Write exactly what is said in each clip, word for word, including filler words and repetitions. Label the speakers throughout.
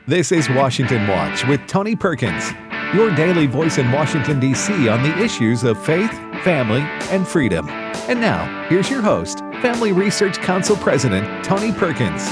Speaker 1: This is Washington Watch with Tony Perkins, your daily voice in Washington, D C on the issues of faith, family, and freedom. And now, here's your host, Family Research Council President Tony Perkins.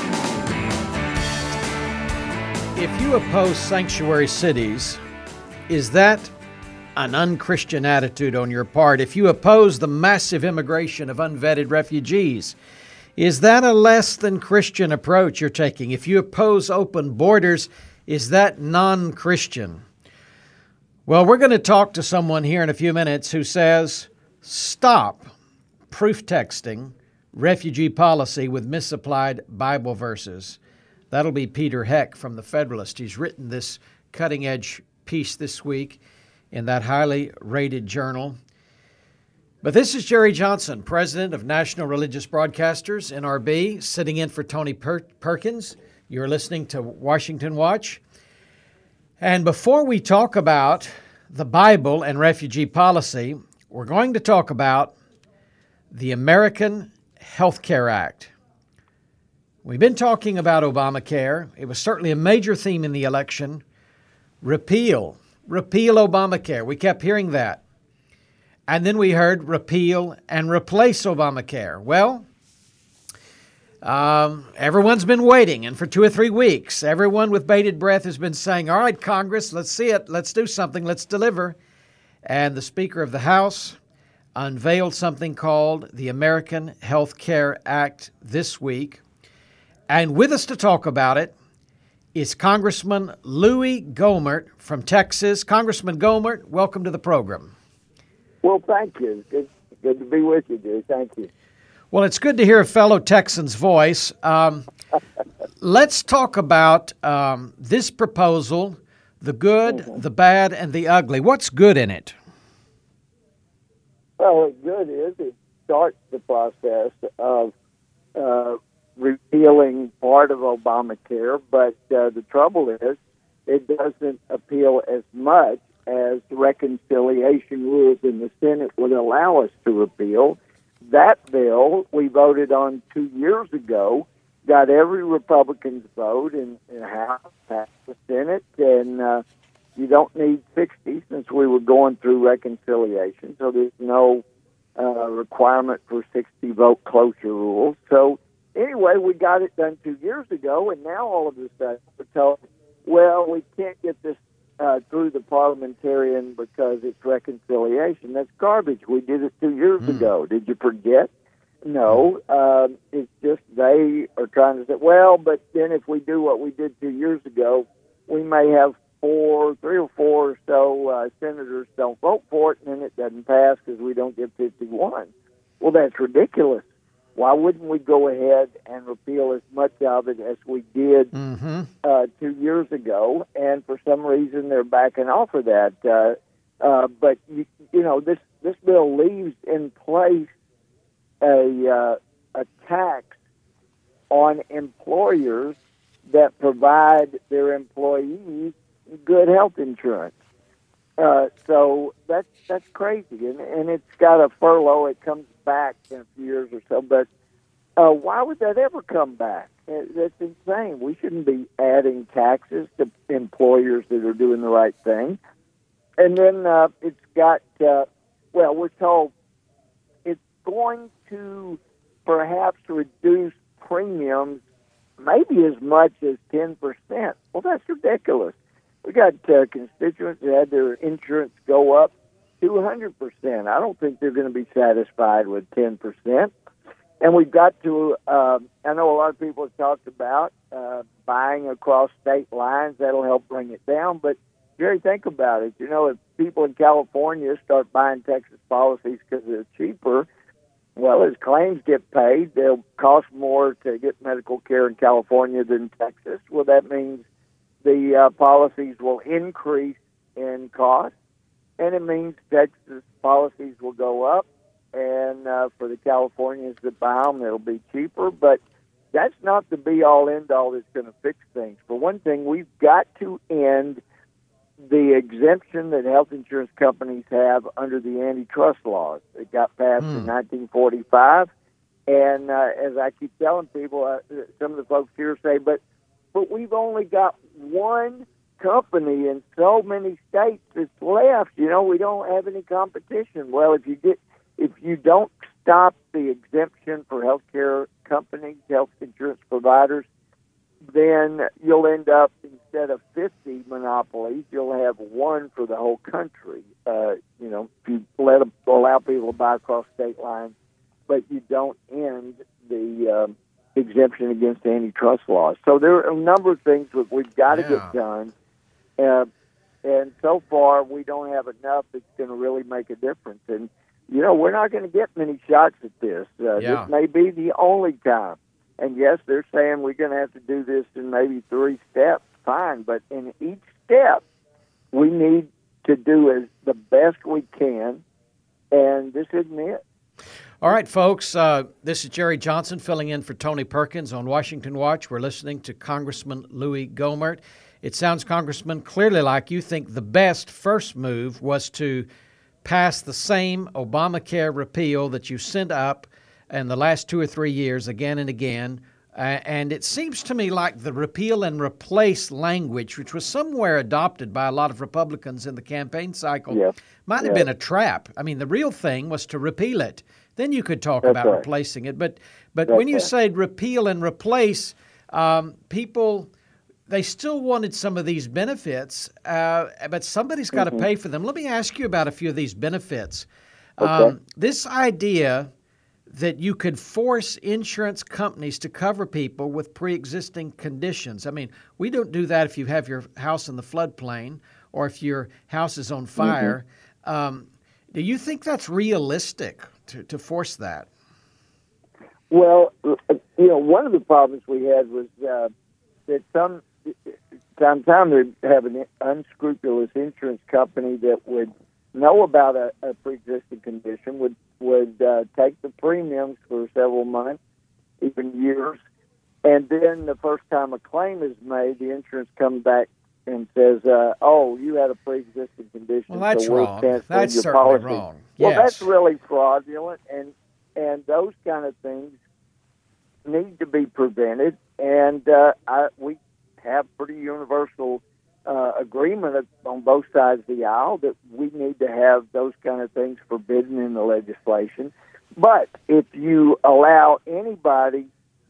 Speaker 2: If you oppose sanctuary cities, is that an unchristian attitude on your part? If you oppose the massive immigration of unvetted refugees, is that a less than Christian approach you're taking? If you oppose open borders, is that non-Christian? Well, we're going to talk to someone here in a few minutes who says, stop proof texting refugee policy with misapplied Bible verses. That'll be Peter Heck from The Federalist. He's written this cutting-edge piece this week in that highly rated journal. But this is Jerry Johnson, president of National Religious Broadcasters, N R B, sitting in for Tony per- Perkins. You're listening to Washington Watch. And before we talk about the Bible and refugee policy, we're going to talk about the American Health Care Act. We've been talking about Obamacare. It was certainly a major theme in the election. Repeal. Repeal Obamacare. We kept hearing that. And then we heard repeal and replace Obamacare. Well, um, everyone's been waiting, and for two or three weeks, everyone with bated breath has been saying, all right, Congress, let's see it. Let's do something. Let's deliver. And the Speaker of the House unveiled something called the American Health Care Act this week. And with us to talk about it is Congressman Louie Gohmert from Texas. Congressman Gohmert, welcome to the program.
Speaker 3: Well, thank you. Good, good to be with you, Jerry. Thank you.
Speaker 2: Well, it's good to hear a fellow Texan's voice. Um, let's talk about um, this proposal, the good, mm-hmm. the bad, and the ugly. What's good in it?
Speaker 3: Well, what's good is it starts the process of uh, repealing part of Obamacare, but uh, the trouble is it doesn't appeal as much as the reconciliation rules in the Senate would allow us to repeal. That bill we voted on two years ago got every Republican's vote in, in the House, passed the Senate, and uh, you don't need sixty since we were going through reconciliation, so there's no uh, requirement for sixty vote cloture rules. So anyway, we got it done two years ago, and now all of a sudden we're told, well, we can't get this Uh, through the parliamentarian because it's reconciliation. That's garbage. We did it two years mm. ago. Did you forget? No. Um, it's just they are trying to say, well, but then if we do what we did two years ago, we may have four, three or four or so uh, senators don't vote for it, and then it doesn't pass because we don't get fifty-one. Well, that's ridiculous. Why wouldn't we go ahead and repeal as much of it as we did mm-hmm. uh, two years ago? And for some reason, they're backing off of that. Uh, uh, but, you, you know, this, this bill leaves in place a, uh, a tax on employers that provide their employees good health insurance. Uh, so that's that's crazy, and and it's got a furlough. It comes back in a few years or so, but uh, why would that ever come back? That's insane. We shouldn't be adding taxes to employers that are doing the right thing. And then uh, it's got, uh, well, we're told it's going to perhaps reduce premiums maybe as much as ten percent. Well, that's ridiculous. We got uh, constituents that had their insurance go up two hundred percent. I don't think they're going to be satisfied with ten percent. And we've got to, uh, I know a lot of people have talked about uh, buying across state lines. That'll help bring it down. But, Jerry, think about it. You know, if people in California start buying Texas policies because they're cheaper, well, as claims get paid, they'll cost more to get medical care in California than Texas. Well, that means the uh, policies will increase in cost, and it means Texas policies will go up, and uh, for the Californians that buy them, it'll be cheaper. But that's not the be-all, end-all that's going to fix things. For one thing, we've got to end the exemption that health insurance companies have under the antitrust laws. It got passed mm. in nineteen forty-five, and uh, as I keep telling people, uh, some of the folks here say, but but we've only got one company in so many states that's left. You know, we don't have any competition. Well, if you get, if you don't stop the exemption for healthcare companies, health insurance providers, then you'll end up, instead of fifty monopolies, you'll have one for the whole country. Uh, you know, if you let them, allow people to buy across state lines, but you don't end the um, exemption against antitrust laws. So there are a number of things that we've got to
Speaker 2: Yeah.
Speaker 3: get done. Uh, and so far, we don't have enough that's going to really make a difference. And, you know, we're not going to get many shots at this. Uh,
Speaker 2: Yeah.
Speaker 3: This may be the only time. And, yes, they're saying we're going to have to do this in maybe three steps. Fine. But in each step, we need to do as the best we can. And this isn't it.
Speaker 2: All right, folks, uh, this is Jerry Johnson filling in for Tony Perkins on Washington Watch. We're listening to Congressman Louis Gohmert. It sounds, Congressman, clearly like you think the best first move was to pass the same Obamacare repeal that you sent up in the last two or three years again and again. Uh, and it seems to me like the repeal and replace language, which was somewhere adopted by a lot of Republicans in the campaign cycle,
Speaker 3: Yeah.
Speaker 2: might have
Speaker 3: Yeah.
Speaker 2: been a trap. I mean, the real thing was to repeal it. Then you could talk
Speaker 3: That's
Speaker 2: about
Speaker 3: right.
Speaker 2: replacing it. But but
Speaker 3: That's
Speaker 2: when you
Speaker 3: right.
Speaker 2: say repeal and replace, um, people, they still wanted some of these benefits, uh, but somebody's got to
Speaker 3: Mm-hmm.
Speaker 2: pay for them. Let me ask you about a few of these benefits.
Speaker 3: Okay.
Speaker 2: Um, this idea that you could force insurance companies to cover people with pre-existing conditions. I mean, we don't do that if you have your house in the floodplain or if your house is on fire.
Speaker 3: Mm-hmm.
Speaker 2: Um, do you think that's realistic to, to force that?
Speaker 3: Well, you know, one of the problems we had was uh, that some time to time they'd have an unscrupulous insurance company that would know about a, a pre-existing condition, would would uh, take the premiums for several months, even years, and then the first time a claim is made, the insurance comes back and says, uh, "Oh, you had a pre-existing condition,
Speaker 2: Well, that's
Speaker 3: so we're
Speaker 2: wrong.
Speaker 3: canceling
Speaker 2: That's
Speaker 3: your
Speaker 2: certainly
Speaker 3: policy."
Speaker 2: wrong.
Speaker 3: Well,
Speaker 2: Yes.
Speaker 3: that's really fraudulent, and and those kind of things need to be prevented. And uh, I, we have pretty universal uh, agreement on both sides of the aisle that we need to have those kind of things forbidden in the legislation. But if you allow anybody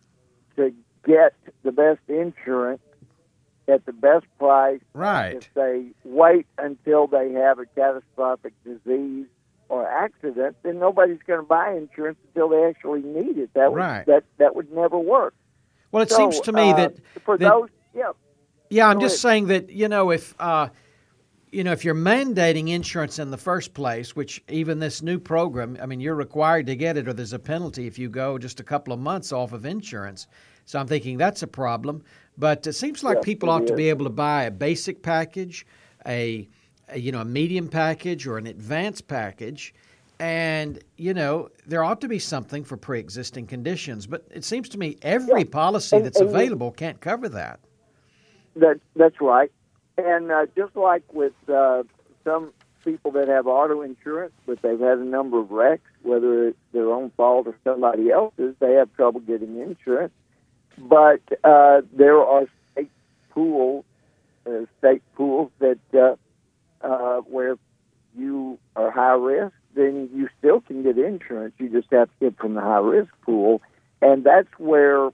Speaker 3: to get the best insurance at the best price,
Speaker 2: Right.
Speaker 3: if they wait until they have a catastrophic disease or accident, then nobody's going to buy insurance until they actually need it. That would,
Speaker 2: Right.
Speaker 3: that that would never work.
Speaker 2: Well, it
Speaker 3: So,
Speaker 2: seems to me
Speaker 3: uh,
Speaker 2: that
Speaker 3: for
Speaker 2: that-
Speaker 3: those, yeah,
Speaker 2: Yeah, I'm
Speaker 3: Go
Speaker 2: just
Speaker 3: ahead.
Speaker 2: saying that, you know, if uh, you know, if you're mandating insurance in the first place, which even this new program, I mean, you're required to get it or there's a penalty if you go just a couple of months off of insurance. So I'm thinking that's a problem. But it seems like
Speaker 3: Yeah,
Speaker 2: people
Speaker 3: it
Speaker 2: ought to
Speaker 3: is.
Speaker 2: be able to buy a basic package, a, a you know, a medium package or an advanced package. And, you know, there ought to be something for pre-existing conditions. But it seems to me every
Speaker 3: Yeah.
Speaker 2: policy
Speaker 3: And-
Speaker 2: that's
Speaker 3: and you-
Speaker 2: available can't cover that.
Speaker 3: that that's right. And uh, just like with uh, some people that have auto insurance, but they've had a number of wrecks, whether it's their own fault or somebody else's, they have trouble getting insurance. But uh, there are state pools, uh, state pools that uh, uh, where you are high risk, then you still can get insurance. You just have to get from the high risk pool, and that's where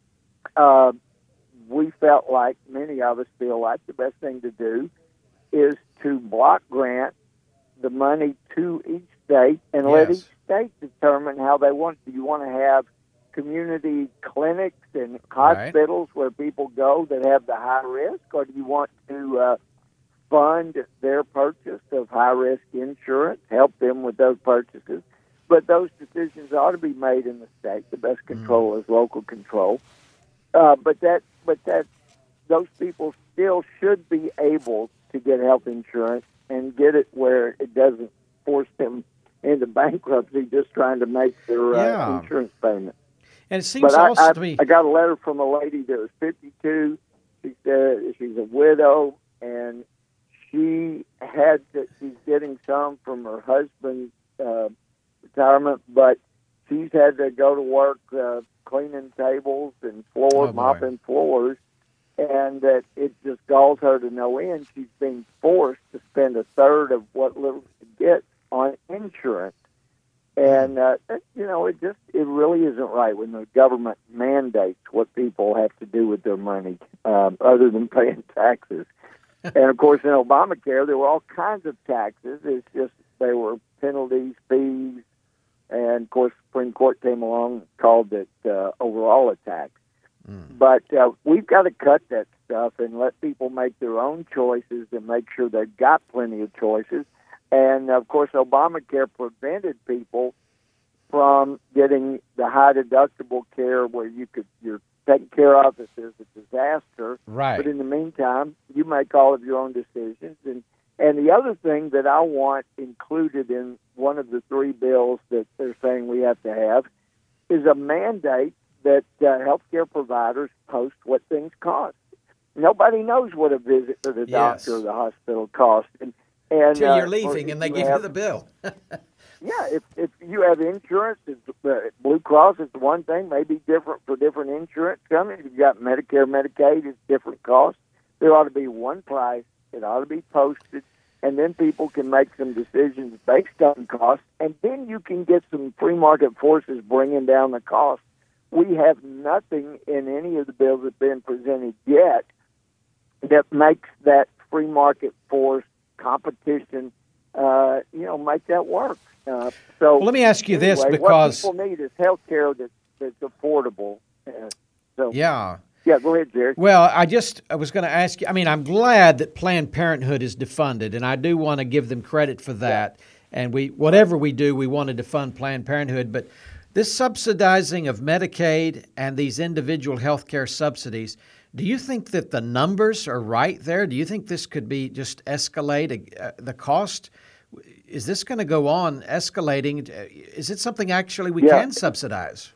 Speaker 3: uh, we felt like, many of us feel like, the best thing to do is to block grant the money to each state and let
Speaker 2: Yes.
Speaker 3: each state determine how they want. Do you want to have community clinics and hospitals where people go that have the high risk, or do you want to uh, fund their purchase of high-risk insurance, help them with those purchases? But those decisions ought to be made in the state. The best control is local control. Uh, but that, but that, those people still should be able to get health insurance and get it where it doesn't force them into bankruptcy just trying to make their
Speaker 2: Yeah.
Speaker 3: uh, insurance payment.
Speaker 2: And it seems
Speaker 3: But I,
Speaker 2: also
Speaker 3: I,
Speaker 2: to me,
Speaker 3: I got a letter from a lady that was fifty-two. She said she's a widow, and she had to, she's getting some from her husband's uh, retirement, but she's had to go to work uh, cleaning tables and floors,
Speaker 2: Oh, boy.
Speaker 3: mopping floors, and that it just galls her to no end. She's being forced to spend a third of what little she gets on insurance. And, uh, you know, it just, it really isn't right when the government mandates what people have to do with their money, um, other than paying taxes. And, of course, in Obamacare, there were all kinds of taxes. It's just there were penalties, fees, and, of course, the Supreme Court came along and called it uh, overall a tax. Mm. But uh, we've got to cut that stuff and let people make their own choices and make sure they've got plenty of choices. And, of course, Obamacare prevented people from getting the high-deductible care where you could, you're taken care of if there's a disaster.
Speaker 2: Right.
Speaker 3: But in the meantime, you make all of your own decisions. And, and the other thing that I want included in one of the three bills that they're saying we have to have is a mandate that uh, healthcare providers post what things cost. Nobody knows what a visit to the
Speaker 2: Yes.
Speaker 3: doctor or the hospital costs. And And,
Speaker 2: Till you're
Speaker 3: uh,
Speaker 2: leaving and they
Speaker 3: you
Speaker 2: give
Speaker 3: have,
Speaker 2: you the bill.
Speaker 3: yeah, if if you have insurance, it's, uh, Blue Cross is one thing, maybe different for different insurance companies. You've got Medicare, Medicaid, it's different costs. There ought to be one price. It ought to be posted, and then people can make some decisions based on cost, and then you can get some free market forces bringing down the cost. We have nothing in any of the bills that have been presented yet that makes that free market force competition, uh, you know, make that work. Uh, so
Speaker 2: Well, let me ask you
Speaker 3: anyway,
Speaker 2: this, because
Speaker 3: what people need is health care that, that's affordable. Uh, so
Speaker 2: yeah.
Speaker 3: Yeah, go ahead, Jerry.
Speaker 2: Well, I just I was going to ask you, I mean, I'm glad that Planned Parenthood is defunded, and I do want to give them credit for that. Yeah. And we whatever we do, we want to defund Planned Parenthood. But this subsidizing of Medicaid and these individual health care subsidies, do you think that the numbers are right there? Do you think this could be just escalate uh, the cost? Is this going to go on escalating? Is it something actually we
Speaker 3: yeah.
Speaker 2: can subsidize?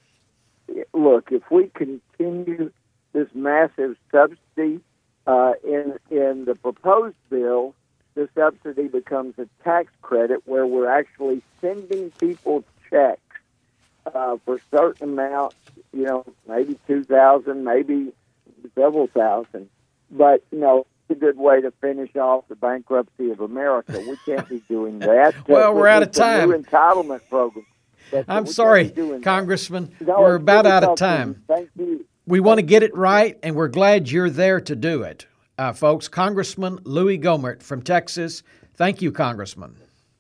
Speaker 3: Look, if we continue this massive subsidy uh, in in the proposed bill, the subsidy becomes a tax credit where we're actually sending people checks uh, for certain amounts. You know, maybe two thousand, maybe several thousand. But you know, it's a good way to finish off the bankruptcy of America. We can't be doing that.
Speaker 2: Well, we're out of
Speaker 3: It's a
Speaker 2: time.
Speaker 3: new entitlement program. That's
Speaker 2: I'm
Speaker 3: we
Speaker 2: sorry,
Speaker 3: can't be doing
Speaker 2: Congressman.
Speaker 3: that. No,
Speaker 2: We're
Speaker 3: it's
Speaker 2: about
Speaker 3: good to
Speaker 2: out of
Speaker 3: talk to
Speaker 2: time.
Speaker 3: you. Thank you.
Speaker 2: We want to get it right, and we're glad you're there to do it. Uh, folks, Congressman Louis Gohmert from Texas. Thank you, Congressman.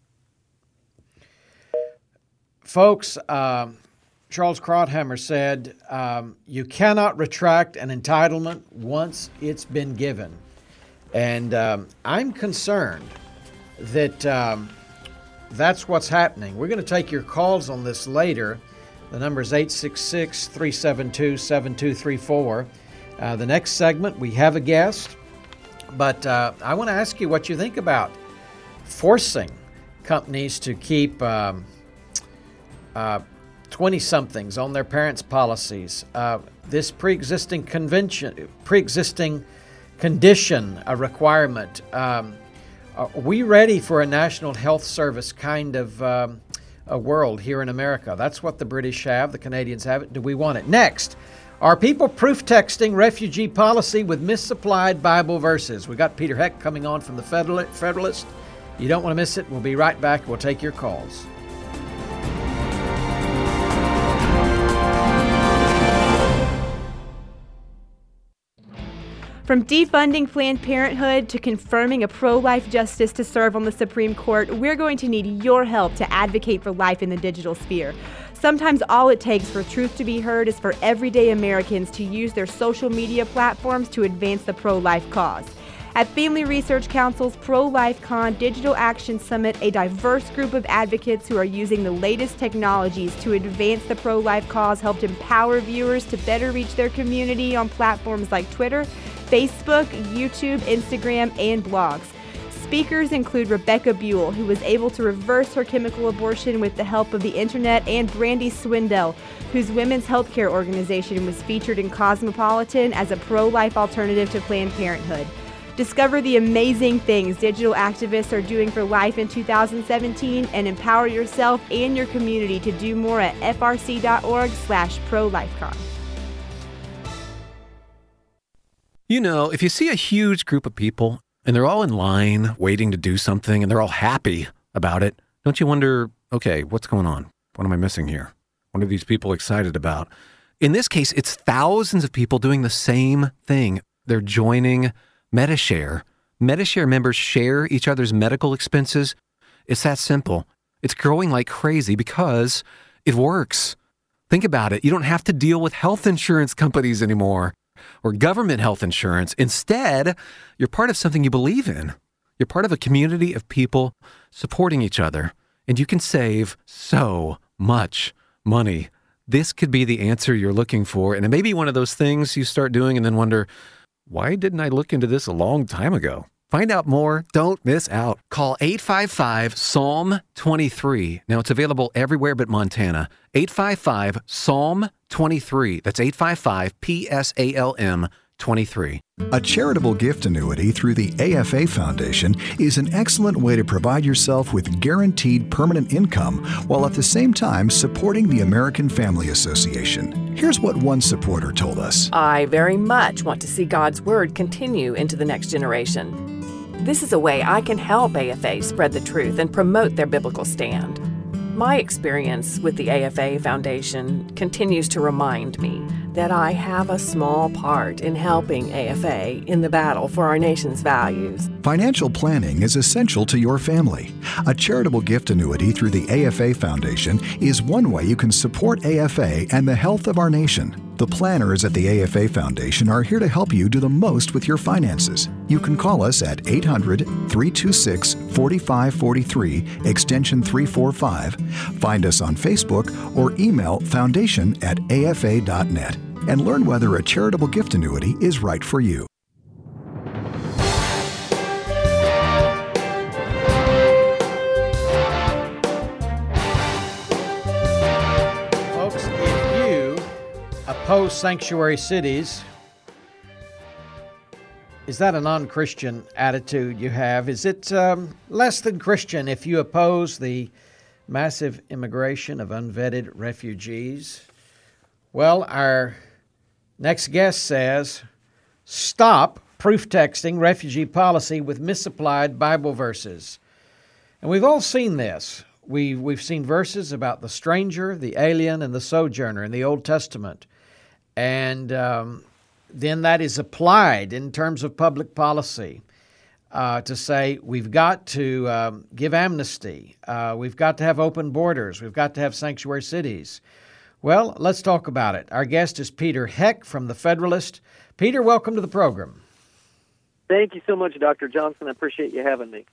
Speaker 2: Folks, um, Charles Krauthammer said, um, you cannot retract an entitlement once it's been given. And um, I'm concerned that um, that's what's happening. We're going to take your calls on this later. The number is eight six six, three seven two, seven two three four. Uh, the next segment, we have a guest. But uh, I want to ask you what you think about forcing companies to keep um, uh, twenty-somethings on their parents' policies. Uh, this pre-existing convention, pre-existing condition, a requirement. Um, are we ready for a National Health Service kind of um, a world here in America? That's what the British have. The Canadians have it. Do we want it? Next, are people proof texting refugee policy with misapplied Bible verses? We got Peter Heck coming on from the Federalist. You don't want to miss it. We'll be right back. We'll take your calls.
Speaker 4: From defunding Planned Parenthood to confirming a pro-life justice to serve on the Supreme Court, we're going to need your help to advocate for life in the digital sphere. Sometimes all it takes for truth to be heard is for everyday Americans to use their social media platforms to advance the pro-life cause. At Family Research Council's Pro-Life Con Digital Action Summit, a diverse group of advocates who are using the latest technologies to advance the pro-life cause helped empower viewers to better reach their community on platforms like Twitter, Facebook, YouTube, Instagram, and blogs. Speakers include Rebecca Buell, who was able to reverse her chemical abortion with the help of the internet, and Brandy Swindell, whose women's healthcare organization was featured in Cosmopolitan as a pro-life alternative to Planned Parenthood. Discover the amazing things digital activists are doing for life in two thousand seventeen and empower yourself and your community to do more at frc.org slash pro-lifecon.
Speaker 5: You know, if you see a huge group of people and they're all in line waiting to do something and they're all happy about it, don't you wonder, okay, what's going on? What am I missing here? What are these people excited about? In this case, it's thousands of people doing the same thing. They're joining Medi-Share. Medi-Share members share each other's medical expenses. It's that simple. It's growing like crazy because it works. Think about it. You don't have to deal with health insurance companies anymore or government health insurance. Instead, you're part of something you believe in. You're part of a community of people supporting each other, and you can save so much money. This could be the answer you're looking for, and it may be one of those things you start doing and then wonder, why didn't I look into this a long time ago? Find out more. Don't miss out. Call eight five five, S A L M twenty-three. Now, it's available everywhere but Montana. eight five five, S A L M twenty-three. That's eight five five, P S A L M twenty-three.
Speaker 6: A charitable gift annuity through the A F A Foundation is an excellent way to provide yourself with guaranteed permanent income while at the same time supporting the American Family Association. Here's what one supporter told us.
Speaker 7: I very much want to see God's Word continue into the next generation. This is a way I can help A F A spread the truth and promote their biblical stand. My experience with the A F A Foundation continues to remind me that I have a small part in helping A F A in the battle for our nation's values.
Speaker 6: Financial planning is essential to your family. A charitable gift annuity through the A F A Foundation is one way you can support A F A and the health of our nation. The planners at the A F A Foundation are here to help you do the most with your finances. You can call us at eight hundred, three two six, four five four three, extension three four five. Find us on Facebook or email foundation at A F A dot net and learn whether a charitable gift annuity is right for you.
Speaker 2: Folks, if you oppose sanctuary cities, is that a non-Christian attitude you have? Is it um, less than Christian if you oppose the massive immigration of unvetted refugees? Well, our next guest says, stop proof texting refugee policy with misapplied Bible verses. And we've all seen this. We've, we've seen verses about the stranger, the alien, and the sojourner in the Old Testament. And um, then that is applied in terms of public policy uh, to say we've got to um, give amnesty. Uh, we've got to have open borders. We've got to have sanctuary cities. Well, let's talk about it. Our guest is Peter Heck from The Federalist. Peter, welcome to the program.
Speaker 8: Thank you so much, Doctor Johnson. I appreciate you having me.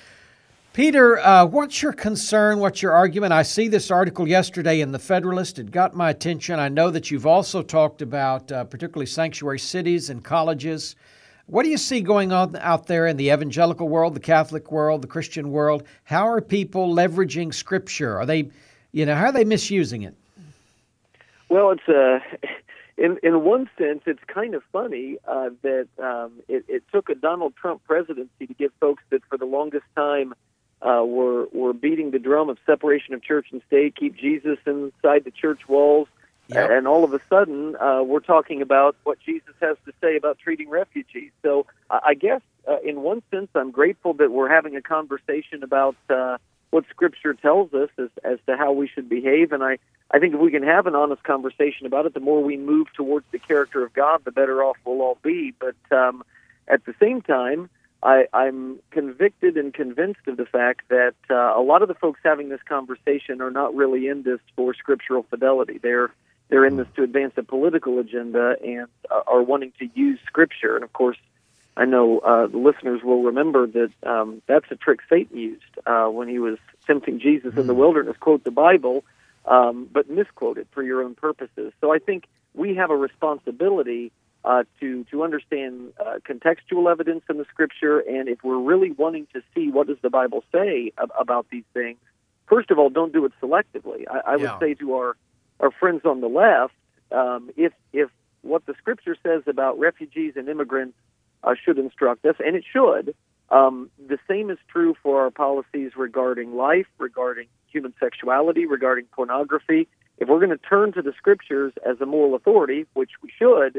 Speaker 2: Peter, uh, what's your concern? What's your argument? I see this article yesterday in The Federalist. It got my attention. I know that you've also talked about uh, particularly sanctuary cities and colleges. What do you see going on out there in the evangelical world, the Catholic world, the Christian world? How are people leveraging Scripture? Are they, you know, how are they misusing it?
Speaker 8: Well, it's uh, in in one sense, it's kind of funny uh, that um, it, it took a Donald Trump presidency to get folks that for the longest time uh, were were beating the drum of separation of church and state, keep Jesus inside the church walls, yep. and all of a sudden uh, we're talking about what Jesus has to say about treating refugees. So I guess uh, in one sense, I'm grateful that we're having a conversation about uh, what Scripture tells us as, as to how we should behave, and I. I think if we can have an honest conversation about it, the more we move towards the character of God, the better off we'll all be. But um, at the same time, I, I'm convicted and convinced of the fact that uh, a lot of the folks having this conversation are not really in this for scriptural fidelity. They're they're in this to advance a political agenda and uh, are wanting to use Scripture. And of course, I know uh, the listeners will remember that um, that's a trick Satan used uh, when he was tempting Jesus in the wilderness. Quote the Bible. Um, but misquote it for your own purposes. So I think we have a responsibility uh, to to understand uh, contextual evidence in the Scripture, and if we're really wanting to see what does the Bible say ab- about these things, first of all, don't do it selectively. I, I yeah. would say to our, our friends on the left, um, if if what the Scripture says about refugees and immigrants uh, should instruct us, and it should, um, the same is true for our policies regarding life, regarding human sexuality, regarding pornography. If we're going to turn to the Scriptures as a moral authority, which we should,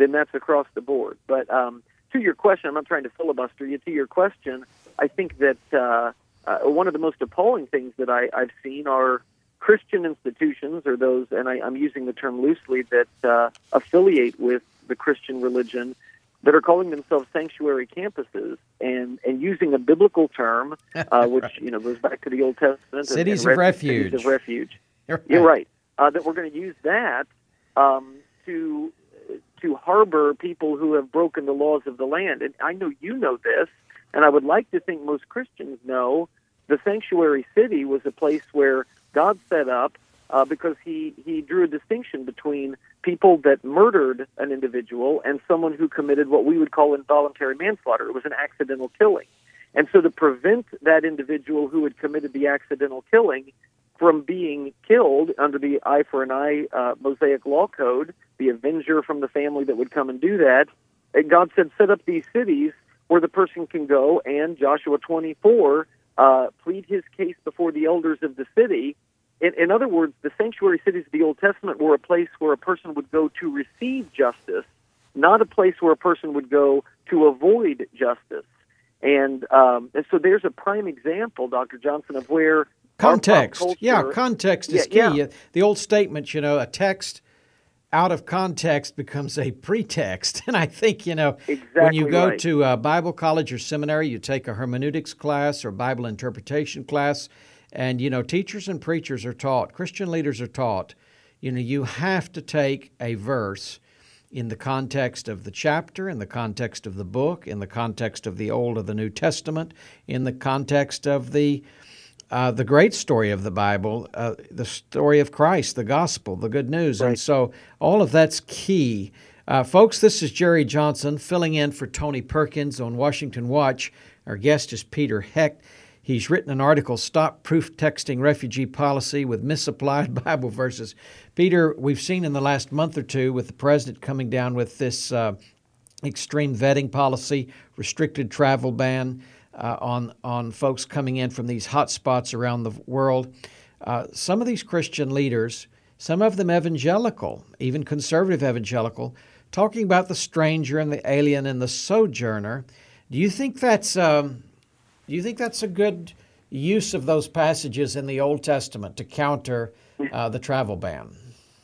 Speaker 8: then that's across the board. But um, to your question, I'm not trying to filibuster you. To your question, I think that uh, uh, one of the most appalling things that I, I've seen are Christian institutions, or those, and I, I'm using the term loosely, that uh, affiliate with the Christian religion, that are calling themselves sanctuary campuses and, and using a biblical term, uh, which
Speaker 2: right.
Speaker 8: you know goes back to the Old Testament.
Speaker 2: Cities
Speaker 8: and, and
Speaker 2: of refuge.
Speaker 8: Cities of refuge.
Speaker 2: You're right.
Speaker 8: You're right. Uh, that we're going to use that um, to to harbor people who have broken the laws of the land. And I know you know this, and I would like to think most Christians know the sanctuary city was a place where God set up uh, because he, he drew a distinction between people that murdered an individual and someone who committed what we would call involuntary manslaughter. It was an accidental killing. And so to prevent that individual who had committed the accidental killing from being killed under the eye for an eye uh, Mosaic law code, the avenger from the family that would come and do that, and God said, set up these cities where the person can go and, Joshua twenty-four, uh, plead his case before the elders of the city. In, in other words, the sanctuary cities of the Old Testament were a place where a person would go to receive justice, not a place where a person would go to avoid justice. And, um, and so there's a prime example, Doctor Johnson, of where
Speaker 2: context.
Speaker 8: Our, our culture,
Speaker 2: yeah, context is
Speaker 8: yeah,
Speaker 2: key.
Speaker 8: yeah.
Speaker 2: The old statement, you know, a text out of context becomes a pretext. And I think, you know,
Speaker 8: exactly
Speaker 2: when you go
Speaker 8: right.
Speaker 2: to a Bible college or seminary, you take a hermeneutics class or Bible interpretation class, and, you know, teachers and preachers are taught, Christian leaders are taught, you know, you have to take a verse in the context of the chapter, in the context of the book, in the context of the Old or the New Testament, in the context of the uh, the great story of the Bible, uh, the story of Christ, the gospel, the good news.
Speaker 8: Right.
Speaker 2: And so all of that's key. Uh, folks, this is Jerry Johnson filling in for Tony Perkins on Washington Watch. Our guest is Peter Hecht. He's written an article, Stop Proof Texting Refugee Policy with Misapplied Bible Verses. Peter, we've seen in the last month or two with the president coming down with this uh, extreme vetting policy, restricted travel ban uh, on, on folks coming in from these hot spots around the world. Uh, some of these Christian leaders, some of them evangelical, even conservative evangelical, talking about the stranger and the alien and the sojourner. Do you think that's... Um, Do you think that's a good use of those passages in the Old Testament to counter uh, the travel ban?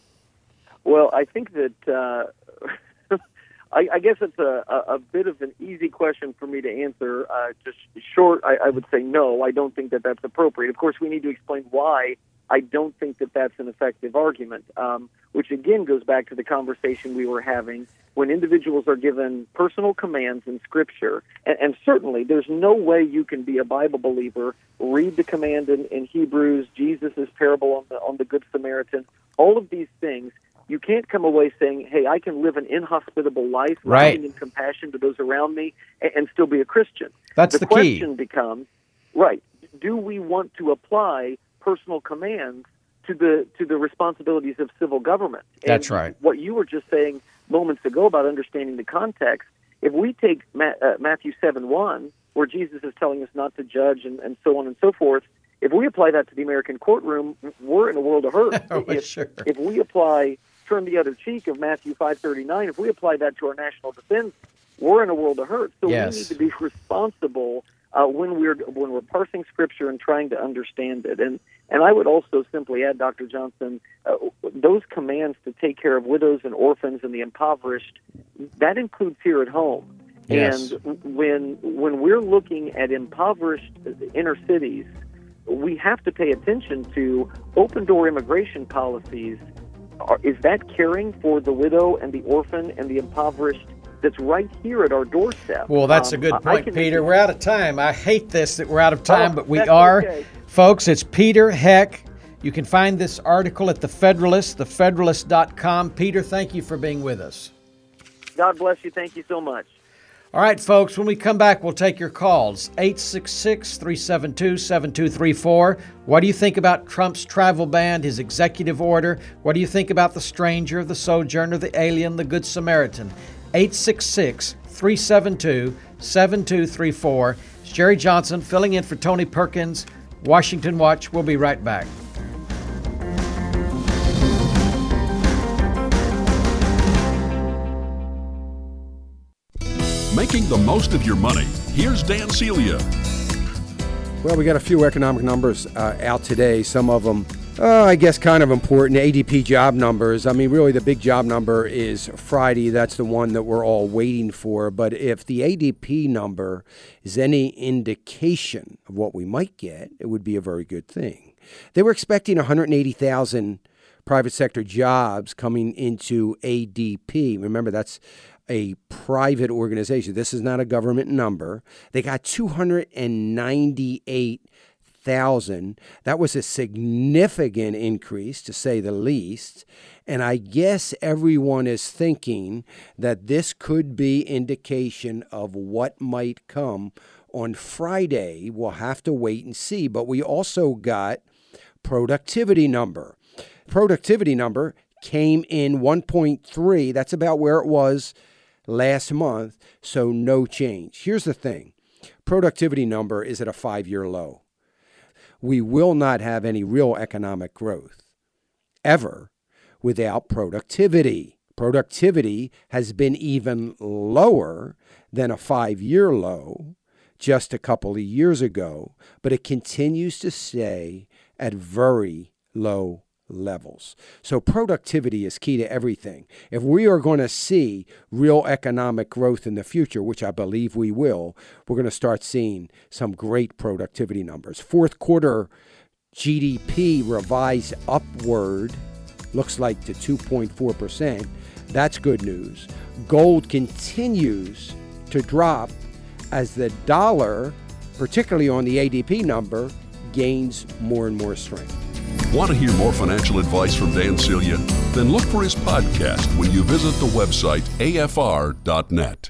Speaker 8: Well, I think that uh, I, I guess it's a, a, a bit of an easy question for me to answer. Uh, just short, I, I would say no. I don't think that that's appropriate. Of course, we need to explain why I don't think that that's an effective argument, um, which again goes back to the conversation we were having when individuals are given personal commands in Scripture. And, and certainly there's no way you can be a Bible believer, read the command in, in Hebrews, Jesus' parable on the, on the Good Samaritan, all of these things. You can't come away saying, hey, I can live an inhospitable life,
Speaker 2: right,
Speaker 8: loving and compassion to those around me, and, and still be a Christian.
Speaker 2: That's the,
Speaker 8: the
Speaker 2: key.
Speaker 8: The question becomes, right, do we want to apply personal commands to the to the responsibilities of civil government? And
Speaker 2: that's right.
Speaker 8: What you were just saying moments ago about understanding the context, if we take Ma- uh, Matthew seven one, where Jesus is telling us not to judge and, and so on and so forth, if we apply that to the American courtroom, we're in a world of hurt.
Speaker 2: oh,
Speaker 8: if,
Speaker 2: sure.
Speaker 8: if we apply turn the other cheek of Matthew five thirty-nine, if we apply that to our national defense, we're in a world of hurt. So
Speaker 2: yes.
Speaker 8: we need to be responsible uh, when we're when we're parsing Scripture and trying to understand it. And and I would also simply add, Doctor Johnson, uh, those commands to take care of widows and orphans and the impoverished, that includes here at home.
Speaker 2: Yes.
Speaker 8: And when when we're looking at impoverished inner cities, we have to pay attention to open door immigration policies. Is that caring for the widow and the orphan and the impoverished that's right here at our doorstep?
Speaker 2: Well, that's
Speaker 8: um,
Speaker 2: a good
Speaker 8: I,
Speaker 2: point,
Speaker 8: I
Speaker 2: Peter. We're out of time. I hate this that we're out of time,
Speaker 8: oh,
Speaker 2: but we
Speaker 8: that's
Speaker 2: are.
Speaker 8: Okay.
Speaker 2: Folks, it's Peter Hecht. You can find this article at The Federalist, the federalist dot com. Peter, thank you for being with us.
Speaker 8: God bless you. Thank you so much.
Speaker 2: All right, folks, when we come back, we'll take your calls. eight six six, three seven two, seven two three four. What do you think about Trump's travel ban, his executive order? What do you think about the stranger, the sojourner, the alien, the Good Samaritan? eight six six, three seven two, seven two three four. It's Jerry Johnson filling in for Tony Perkins, Washington Watch. We'll be right back.
Speaker 9: Making the most of your money. Here's Dan Celia.
Speaker 10: Well, we got a few economic numbers uh, out today. Some of them, uh, I guess, kind of important. A D P job numbers. I mean, really, the big job number is Friday. That's the one that we're all waiting for. But if the A D P number is any indication of what we might get, it would be a very good thing. They were expecting one hundred eighty thousand private sector jobs coming into A D P. Remember, that's a private organization. This is not a government number. They got two hundred ninety-eight thousand. That was a significant increase, to say the least. And I guess everyone is thinking that this could be indication of what might come on Friday. We'll have to wait and see. But we also got productivity number. Productivity number came in one point three. That's about where it was last month, so no change. Here's the thing. Productivity number is at a five-year low. We will not have any real economic growth ever without productivity. Productivity has been even lower than a five-year low just a couple of years ago, but it continues to stay at very low levels. So productivity is key to everything. If we are going to see real economic growth in the future, which I believe we will, we're going to start seeing some great productivity numbers. Fourth quarter G D P revised upward, looks like to two point four percent. That's good news. Gold continues to drop as the dollar, particularly on the A D P number, gains more and more strength.
Speaker 9: Want to hear more financial advice from Dan Celia? Then look for his podcast when you visit the website A F R dot net.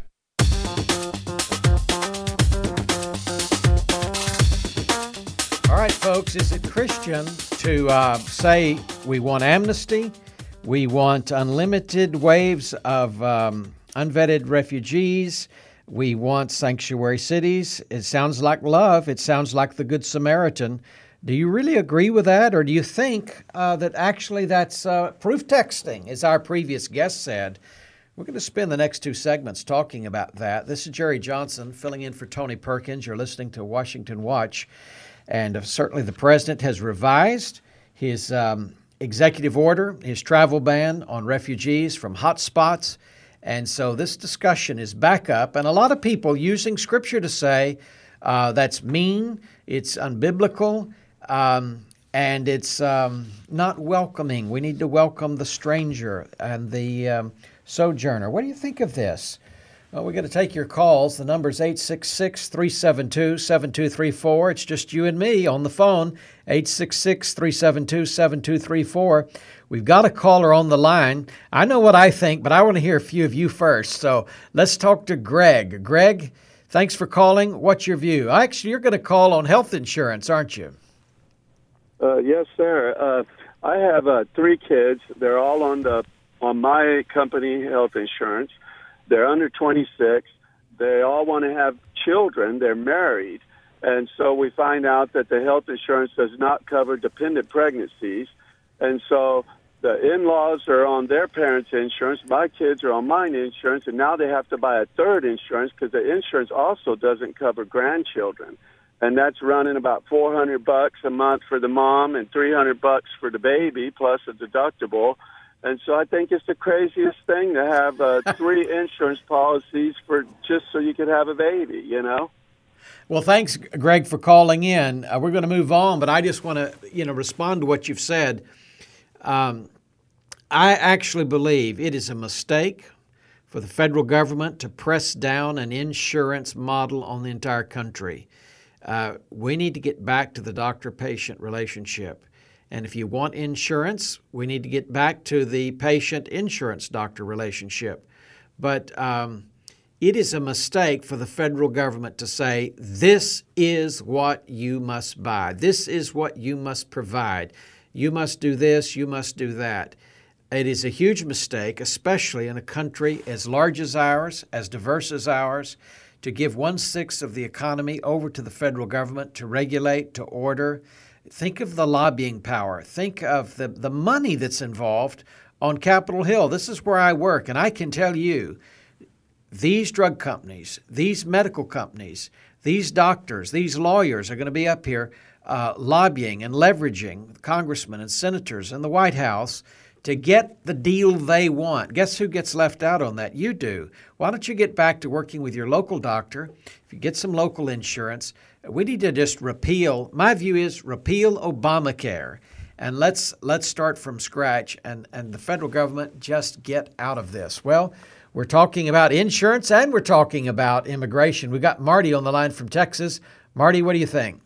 Speaker 2: All right, folks, is it Christian to uh, say we want amnesty, we want unlimited waves of um, unvetted refugees, we want sanctuary cities? It sounds like love. It sounds like the Good Samaritan. Do you really agree with that, or do you think uh, that actually that's uh, proof texting, as our previous guest said? We're going to spend the next two segments talking about that. This is Jerry Johnson filling in for Tony Perkins. You're listening to Washington Watch, and uh, certainly the president has revised his um, executive order, his travel ban on refugees from hot spots, and so this discussion is back up, and a lot of people using Scripture to say uh, that's mean, it's unbiblical, Um, and it's um, not welcoming. We need to welcome the stranger and the um, sojourner. What do you think of this? Well, we're going to take your calls. The number's eight six six, three seven two, seven two three four. It's just you and me on the phone, eight six six, three seven two, seven two three four. We've got a caller on the line. I know what I think, but I want to hear a few of you first. So let's talk to Greg. Greg, thanks for calling. What's your view? Actually, you're going to call on health insurance, aren't you?
Speaker 11: Uh, yes, sir. Uh, I have uh, three kids. They're all on the on my company health insurance. They're under twenty-six. They all want to have children. They're married. And so we find out that the health insurance does not cover dependent pregnancies. And so the in-laws are on their parents' insurance. My kids are on mine insurance. And now they have to buy a third insurance because the insurance also doesn't cover grandchildren. And that's running about four hundred bucks a month for the mom and three hundred bucks for the baby, plus a deductible. And so I think it's the craziest thing to have uh, three insurance policies for just so you could have a baby, you know?
Speaker 2: Well, thanks, Greg, for calling in. Uh, we're going to move on, but I just want to, you know, respond to what you've said. Um, I actually believe it is a mistake for the federal government to press down an insurance model on the entire country. Uh, we need to get back to the doctor-patient relationship. And if you want insurance, we need to get back to the patient-insurance-doctor relationship. But um, it is a mistake for the federal government to say, this is what you must buy. This is what you must provide. You must do this, you must do that. It is a huge mistake, especially in a country as large as ours, as diverse as ours, to give one-sixth of the economy over to the federal government to regulate, to order. Think of the lobbying power. Think of the, the money that's involved on Capitol Hill. This is where I work, and I can tell you, these drug companies, these medical companies, these doctors, these lawyers are going to be up here uh, lobbying and leveraging congressmen and senators in the White House to get the deal they want. Guess who gets left out on that? You do. Why don't you get back to working with your local doctor? If you get some local insurance, we need to just repeal. My view is repeal Obamacare, and let's let's start from scratch, and, and the federal government just get out of this. Well, we're talking about insurance and we're talking about immigration. We've got Marty on the line from Texas. Marty, what do you think?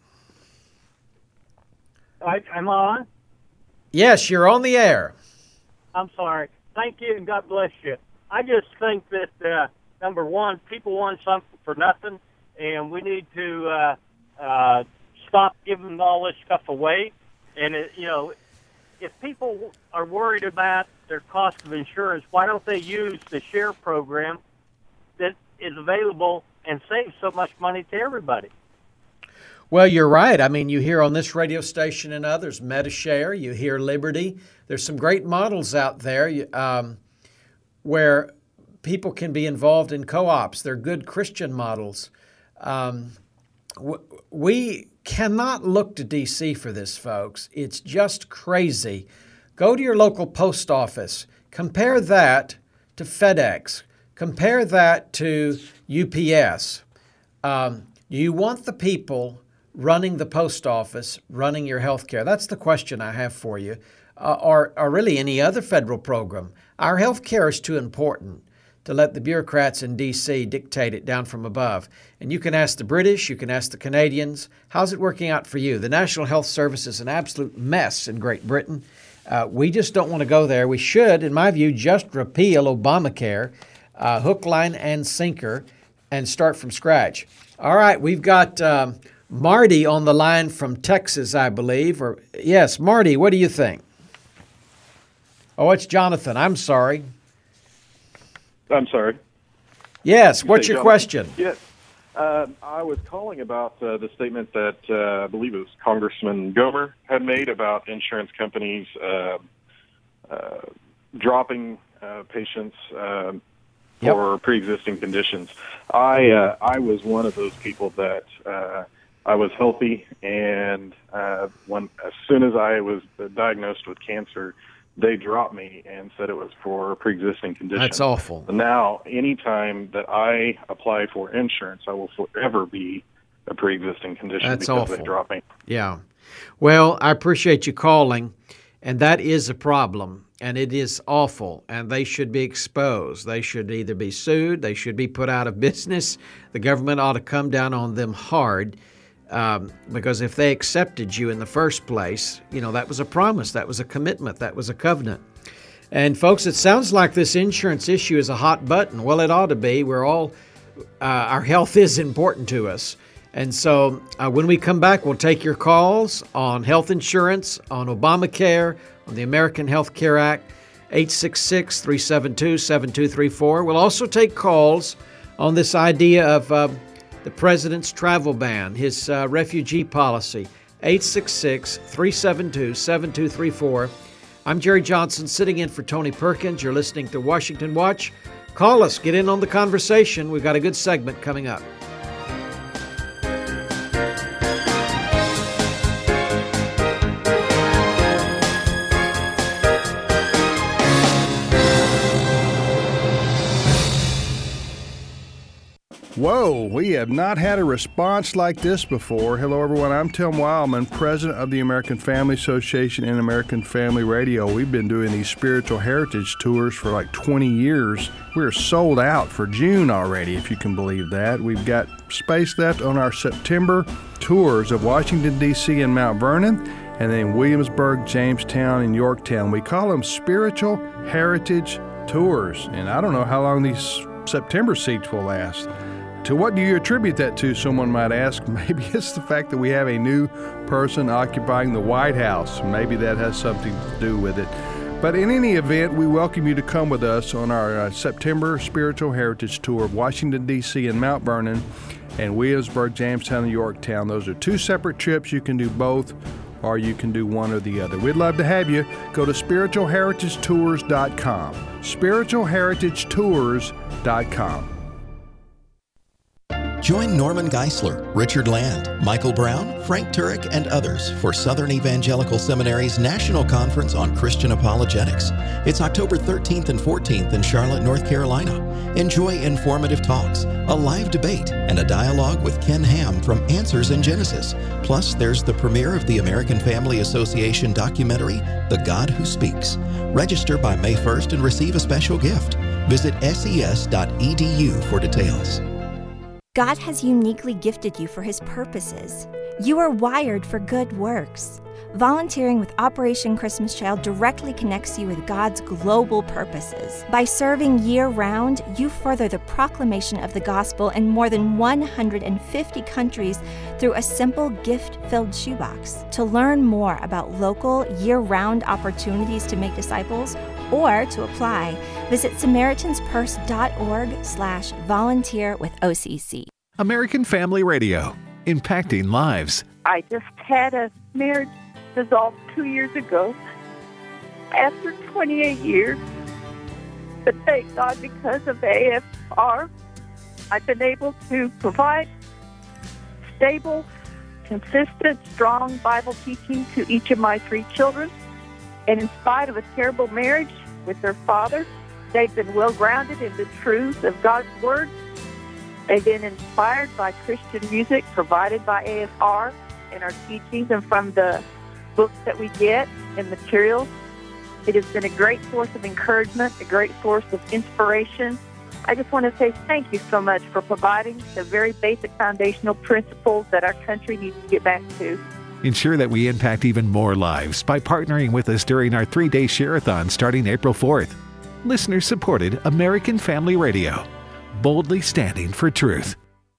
Speaker 12: I, I'm on?
Speaker 2: Yes, you're on the air.
Speaker 12: I'm sorry. Thank you and God bless you. I just think that, uh, number one, people want something for nothing, and we need to uh, uh, stop giving all this stuff away. And, it, you know, if people are worried about their cost of insurance, why don't they use the SHARE program that is available and save so much money to everybody?
Speaker 2: Well, you're right. I mean, you hear on this radio station and others, MediShare, you hear Liberty. There's some great models out there um, where people can be involved in co-ops. They're good Christian models. Um, w- we cannot look to D C for this, folks. It's just crazy. Go to your local post office. Compare that to FedEx. Compare that to U P S. Um, you want the people running the post office, running your health care? That's the question I have for you. Uh, or, or really any other federal program. Our health care is too important to let the bureaucrats in D C dictate it down from above. And you can ask the British, you can ask the Canadians, how's it working out for you? The National Health Service is an absolute mess in Great Britain. Uh, we just don't want to go there. We should, in my view, just repeal Obamacare, uh, hook, line, and sinker, and start from scratch. All right, we've got um, Marty on the line from Texas, I believe. Or yes, Marty, what do you think? Oh, it's Jonathan. I'm sorry.
Speaker 13: I'm sorry.
Speaker 2: Yes,
Speaker 13: You
Speaker 2: what's
Speaker 13: say
Speaker 2: your
Speaker 13: Jonathan?
Speaker 2: question?
Speaker 13: Yes. Uh, I was calling about uh, the statement that uh, I believe it was Congressman Gomer had made about insurance companies uh, uh, dropping uh, patients uh,
Speaker 2: Yep.
Speaker 13: for pre-existing conditions. I uh, I was one of those people that uh, I was healthy, and uh, when as soon as I was diagnosed with cancer, they dropped me and said it was for a pre-existing condition.
Speaker 2: That's awful.
Speaker 13: Now, anytime that I apply for insurance, I will forever be a pre-existing condition
Speaker 2: That's
Speaker 13: because
Speaker 2: awful.
Speaker 13: they dropped me.
Speaker 2: Yeah. Well, I appreciate you calling, and that is a problem, and it is awful, and they should be exposed. They should either be sued, they should be put out of business. The government ought to come down on them hard. Um, because if they accepted you in the first place, you know, that was a promise, that was a commitment, that was a covenant. And folks, it sounds like this insurance issue is a hot button. Well, it ought to be. We're all, uh, our health is important to us. And so uh, when we come back, we'll take your calls on health insurance, on Obamacare, on the American Health Care Act, eight six six, three seven two, seven two three four. We'll also take calls on this idea of uh, the president's travel ban, his uh, refugee policy, eight six six, three seven two, seven two three four. I'm Jerry Johnson, sitting in for Tony Perkins. You're listening to Washington Watch. Call us, get in on the conversation. We've got a good segment coming up.
Speaker 14: Whoa, we have not had a response like this before. Hello, everyone. I'm Tim Wildman, president of the American Family Association and American Family Radio. We've been doing these spiritual heritage tours for like twenty years. We're sold out for June already, if you can believe that. We've got space left on our September tours of Washington, D C and Mount Vernon, and then Williamsburg, Jamestown, and Yorktown. We call them spiritual heritage tours, and I don't know how long these September seats will last. To what do you attribute that to, someone might ask? Maybe it's the fact that we have a new person occupying the White House. Maybe that has something to do with it. But in any event, we welcome you to come with us on our uh, September Spiritual Heritage Tour of Washington, D C and Mount Vernon, and Williamsburg, Jamestown, and Yorktown. Those are two separate trips. You can do both, or you can do one or the other. We'd love to have you. Go to spiritual heritage tours dot com. spiritual heritage tours dot com.
Speaker 15: Join Norman Geisler, Richard Land, Michael Brown, Frank Turek, and others for Southern Evangelical Seminary's National Conference on Christian Apologetics. It's October thirteenth and fourteenth in Charlotte, North Carolina. Enjoy informative talks, a live debate, and a dialogue with Ken Ham from Answers in Genesis. Plus, there's the premiere of the American Family Association documentary, The God Who Speaks. Register by May first and receive a special gift. Visit S E S dot E D U for details.
Speaker 16: God has uniquely gifted you for His purposes. You are wired for good works. Volunteering with Operation Christmas Child directly connects you with God's global purposes. By serving year-round, you further the proclamation of the gospel in more than one hundred fifty countries through a simple gift-filled shoebox. To learn more about local, year-round opportunities to make disciples or to apply, visit Samaritanspurse dot org slash volunteer with O C C.
Speaker 1: American Family Radio, impacting lives.
Speaker 17: I just had a marriage dissolved two years ago after twenty-eight years. But thank God, because of A F R, I've been able to provide stable, consistent, strong Bible teaching to each of my three children. And in spite of a terrible marriage with their father, they've been well-grounded in the truth of God's Word. They've been inspired by Christian music provided by A F R in our teachings and from the books that we get and materials. It has been a great source of encouragement, a great source of inspiration. I just want to say thank you so much for providing the very basic foundational principles that our country needs to get back to.
Speaker 1: Ensure that we impact even more lives by partnering with us during our three-day share-a-thon starting April fourth. Listener-supported American Family Radio, boldly standing for truth.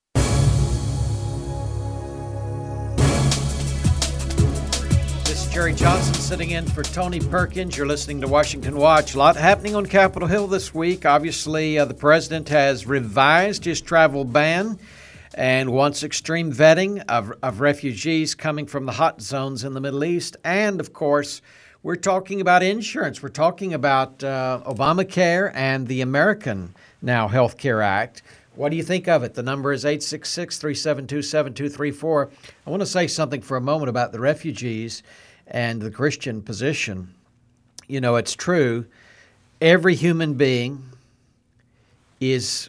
Speaker 2: This is Jerry Johnson sitting in for Tony Perkins. You're listening to Washington Watch. A lot happening on Capitol Hill this week. Obviously, uh, the president has revised his travel ban and wants extreme vetting of, of refugees coming from the hot zones in the Middle East. And, of course, we're talking about insurance. We're talking about uh, Obamacare and the American Now Health Care Act. What do you think of it? The number is eight six six, three seven two, seven two three four. I want to say something for a moment about the refugees and the Christian position. You know, it's true. Every human being is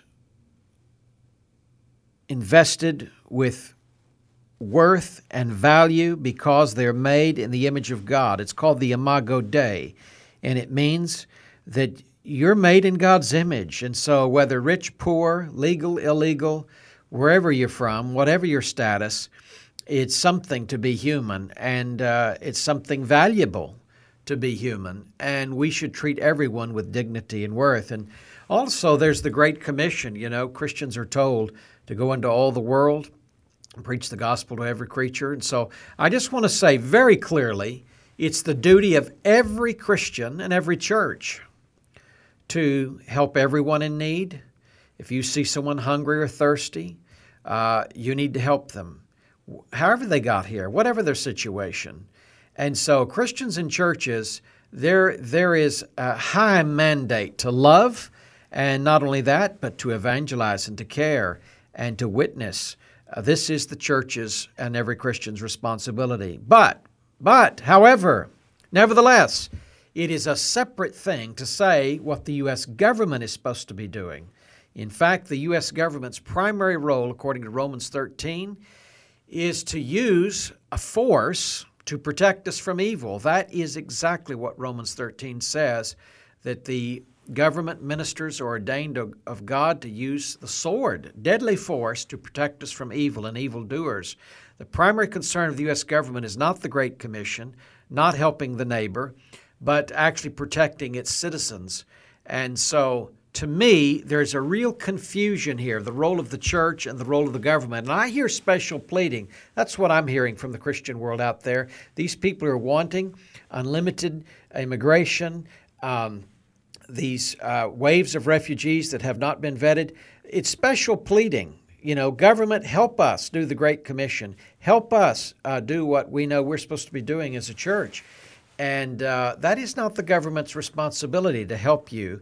Speaker 2: invested with worth and value because they're made in the image of God. It's called the Imago Dei, and it means that you're made in God's image. And so whether rich, poor, legal, illegal, wherever you're from, whatever your status, it's something to be human, and uh, it's something valuable to be human. And we should treat everyone with dignity and worth. And also there's the Great Commission. You know, Christians are told to go into all the world and preach the gospel to every creature. And so I just want to say very clearly, it's the duty of every Christian and every church to help everyone in need. If you see someone hungry or thirsty, uh, you need to help them, however they got here, whatever their situation. And so Christians and churches, there there is a high mandate to love, and not only that, but to evangelize and to care and to witness. Uh, this is the church's and every Christian's responsibility. But, but, however, nevertheless, it is a separate thing to say what the U S government is supposed to be doing. In fact, the U S government's primary role, according to Romans thirteen, is to use a force to protect us from evil. That is exactly what Romans thirteen says, that the government ministers are ordained of God to use the sword, deadly force, to protect us from evil and evildoers. The primary concern of the U S government is not the Great Commission, not helping the neighbor, but actually protecting its citizens. And so, to me, there's a real confusion here, the role of the church and the role of the government. And I hear special pleading. That's what I'm hearing from the Christian world out there. These people are wanting unlimited immigration, um, these uh, waves of refugees that have not been vetted. It's special pleading. You know, government, help us do the Great Commission. Help us uh, do what we know we're supposed to be doing as a church. And uh, that is not the government's responsibility to help you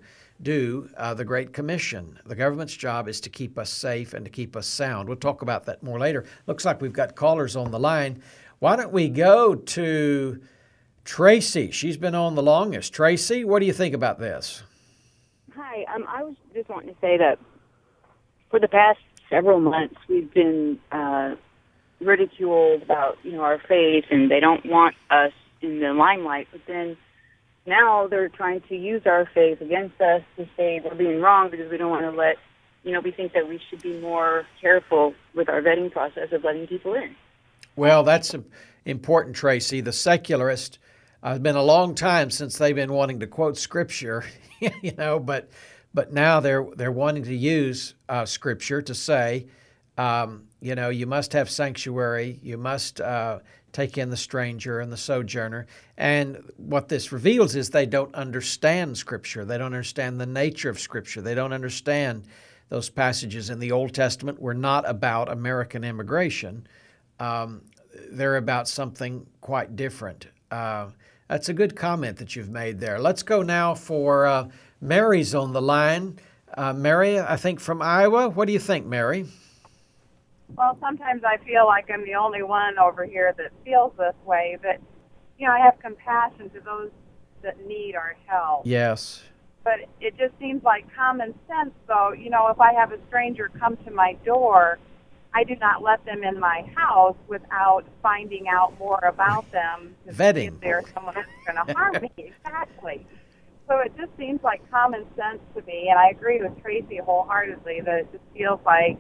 Speaker 2: do uh, the Great Commission. The government's job is to keep us safe and to keep us sound. We'll talk about that more later. Looks like we've got callers on the line. Why don't we go to Tracy? She's been on the longest. Tracy, what do you think about this?
Speaker 18: Hi, um, I was just wanting to say that for the past several months we've been uh, ridiculed about, you know, our faith, and they don't want us in the limelight. But then now they're trying to use our faith against us to say we're being wrong because we don't want to let, you know, we think that we should be more careful with our vetting process of letting people in.
Speaker 2: Well, that's important, Tracy. The secularists, uh, it's been a long time since they've been wanting to quote Scripture, you know, but but now they're they're wanting to use uh, Scripture to say, um, you know, you must have sanctuary, you must uh, take in the stranger and the sojourner. And what this reveals is they don't understand Scripture. They don't understand the nature of Scripture. They don't understand those passages in the Old Testament were not about American immigration. Um, they're about something quite different. Uh, that's a good comment that you've made there. Let's go now for uh, Mary's on the line. Uh, Mary, I think from Iowa. What do you think, Mary?
Speaker 19: Well, sometimes I feel like I'm the only one over here that feels this way, but, you know, I have compassion to those that need our help.
Speaker 2: Yes.
Speaker 19: But it just seems like common sense, though. You know, if I have a stranger come to my door, I do not let them in my house without finding out more about them. To
Speaker 2: Vetting.
Speaker 19: See if there's someone that's going to harm me. Exactly. So it just seems like common sense to me, and I agree with Tracy wholeheartedly that it just feels like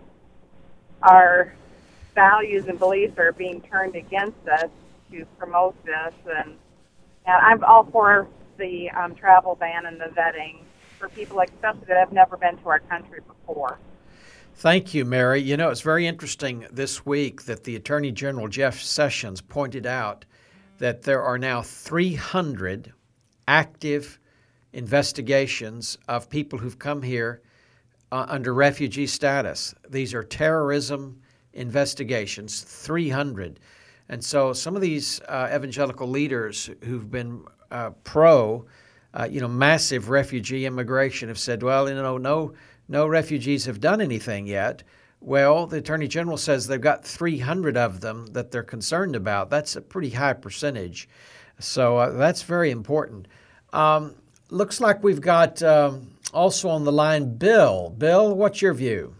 Speaker 19: our values and beliefs are being turned against us to promote this. And, and I'm all for the um, travel ban and the vetting for people, especially that have never been to our country before.
Speaker 2: Thank you, Mary. You know, it's very interesting this week that the Attorney General, Jeff Sessions, pointed out that there are now three hundred active investigations of people who've come here uh, under refugee status. These are terrorism investigations, three hundred. And so some of these uh, evangelical leaders who've been uh, pro, uh, you know, massive refugee immigration have said, well, you know, no, no refugees have done anything yet. Well, the Attorney General says they've got three hundred of them that they're concerned about. That's a pretty high percentage. So uh, that's very important. Um, looks like we've got um, also on the line Bill. Bill, what's your view?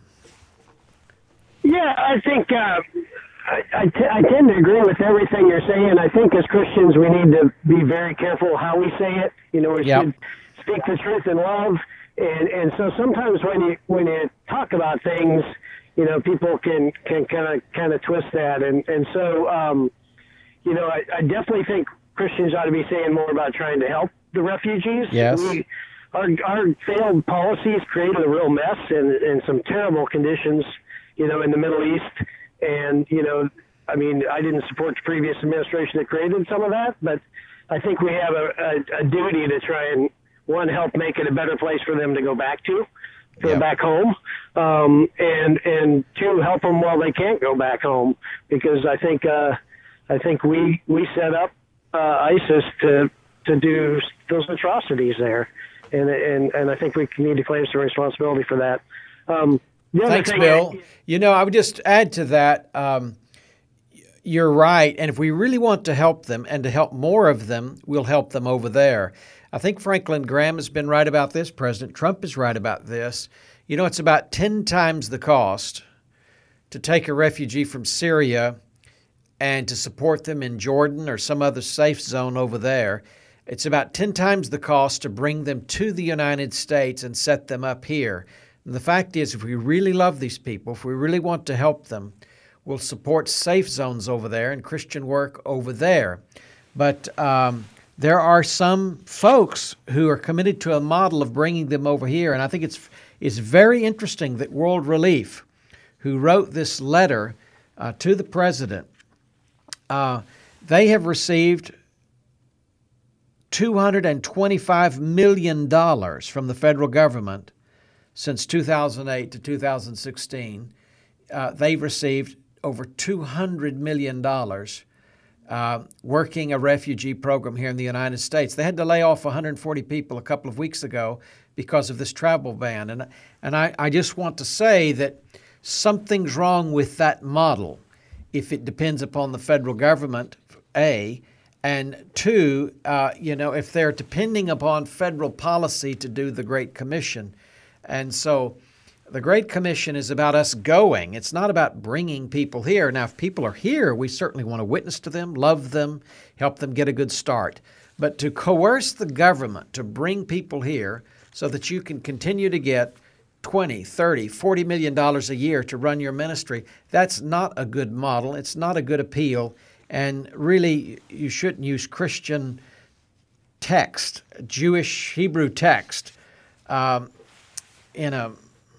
Speaker 20: Yeah, I think uh, I, I, t- I tend to agree with everything you're saying. I think as Christians we need to be very careful how we say it. You know, we yep. should speak the truth in love. And and so sometimes when you when you talk about things, you know, people can can kind of kind of twist that. And and so um, you know, I, I definitely think Christians ought to be saying more about trying to help the refugees.
Speaker 2: Yes.
Speaker 20: We, our our failed policies created a real mess and and some terrible conditions, you know, in the Middle East. And you know, I mean, I didn't support the previous administration that created some of that, but I think we have a, a, a duty to try and, one, help make it a better place for them to go back to, go yeah. back home, um, and and two, help them while they can't go back home, because I think uh, I think we we set up uh, ISIS to to do those atrocities there, and and and I think we need to claim some responsibility for that. Um,
Speaker 2: Thanks, Bill. I, you know, I would just add to that. Um, you're right, and if we really want to help them and to help more of them, we'll help them over there. I think Franklin Graham has been right about this. President Trump is right about this. You know, it's about ten times the cost to take a refugee from Syria and to support them in Jordan or some other safe zone over there. It's about ten times the cost to bring them to the United States and set them up here. And the fact is, if we really love these people, if we really want to help them, we'll support safe zones over there and Christian work over there. But um, there are some folks who are committed to a model of bringing them over here, and I think it's it's very interesting that World Relief, who wrote this letter uh, to the president, uh, they have received two hundred twenty-five million dollars from the federal government since two thousand eight to two thousand sixteen. Uh, they've received over two hundred million dollars uh, working a refugee program here in the United States. They had to lay off one hundred forty people a couple of weeks ago because of this travel ban. And, and I, I just want to say that something's wrong with that model if it depends upon the federal government, A, and two, uh, you know, if they're depending upon federal policy to do the Great Commission. And so the Great Commission is about us going. It's not about bringing people here. Now, if people are here, we certainly want to witness to them, love them, help them get a good start. But to coerce the government to bring people here so that you can continue to get twenty, thirty, forty million dollars a year to run your ministry, that's not a good model. It's not a good appeal. And really, you shouldn't use Christian text, Jewish Hebrew text, um, in a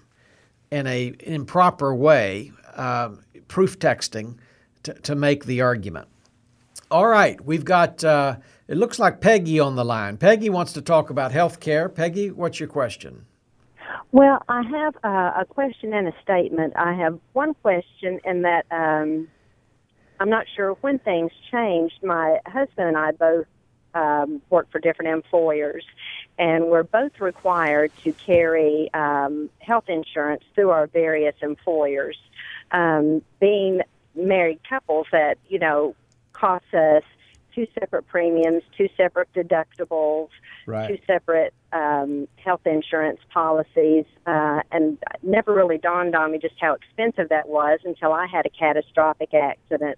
Speaker 2: in a improper way, uh, proof texting, to, to make the argument. All right, we've got, uh, it looks like Peggy on the line. Peggy wants to talk about health care. Peggy, what's your question?
Speaker 21: Well, I have uh, a question and a statement. I have one question in that um, I'm not sure when things changed. My husband and I both um, work for different employers, and we're both required to carry um, health insurance through our various employers. Um, being married couples, that, you know, costs us two separate premiums, two separate deductibles, right. two separate um, health insurance policies, uh, and it never really dawned on me just how expensive that was until I had a catastrophic accident.